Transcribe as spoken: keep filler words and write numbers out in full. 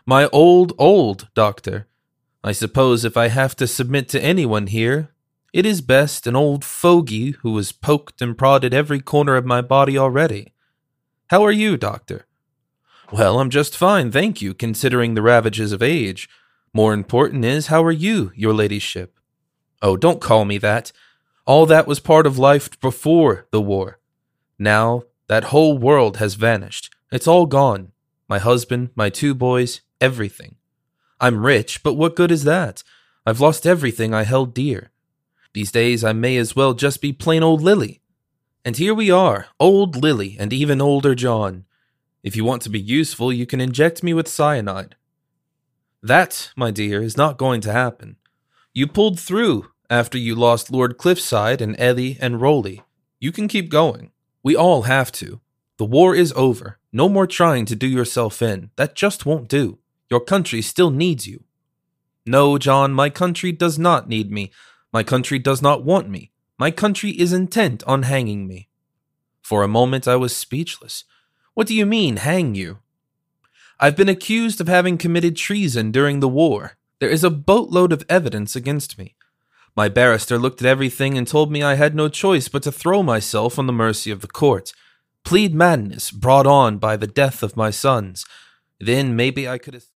My old, old doctor. I suppose if I have to submit to anyone here, it is best an old fogey who has poked and prodded every corner of my body already. How are you, doctor? Well, I'm just fine, thank you, considering the ravages of age. More important is, how are you, your ladyship? Oh, don't call me that. All that was part of life before the war. Now, that whole world has vanished. It's all gone. My husband, my two boys, everything. I'm rich, but what good is that? I've lost everything I held dear. These days I may as well just be plain old Lily. And here we are, old Lily and even older John. If you want to be useful, you can inject me with cyanide. That, my dear, is not going to happen. You pulled through after you lost Lord Cliffside and Ellie and Rowley. You can keep going. We all have to. The war is over. No more trying to do yourself in. That just won't do. Your country still needs you. No, John, my country does not need me. My country does not want me. My country is intent on hanging me. For a moment I was speechless. What do you mean, hang you? I've been accused of having committed treason during the war. There is a boatload of evidence against me. My barrister looked at everything and told me I had no choice but to throw myself on the mercy of the court, plead madness brought on by the death of my sons. Then maybe I could